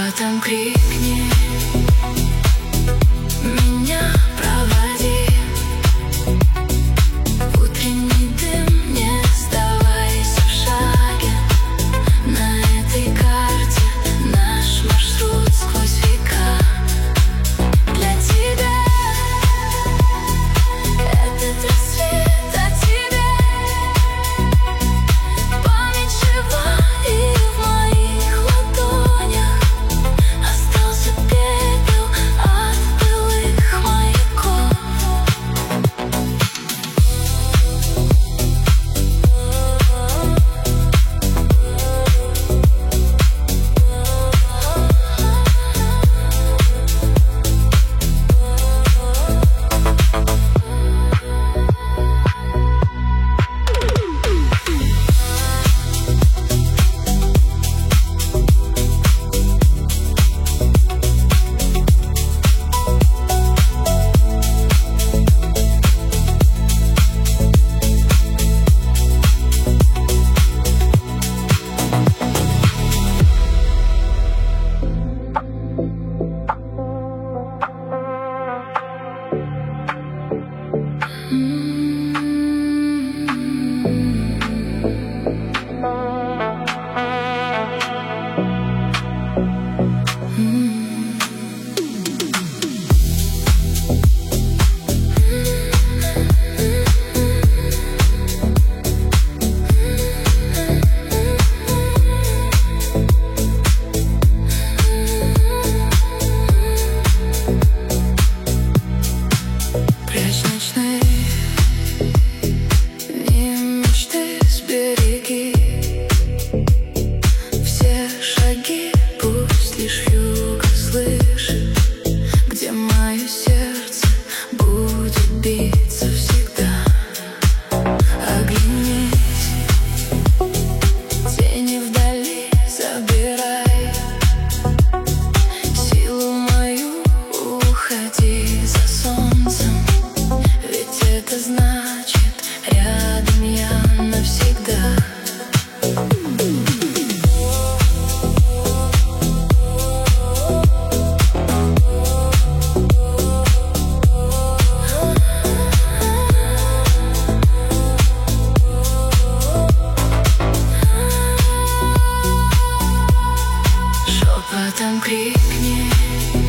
Шепотом крикни, меня проводи. Утренний дым, не сдавайся в шаге. На этой карте наш маршрут сквозь века. Для тебя этот рассвет о тебе. Память жива и в моих ладонях. Остался пепел от былых маяков. Прячь ночные и мечты сбереги. Все шаги пусть лишь вьюга слышит, где мое сердце будет биться всегда. Оглянись, тени вдали забирай. Силу мою уходи за солнцем. Ведь это значит, рядом я навсегда. Шепотом крикни.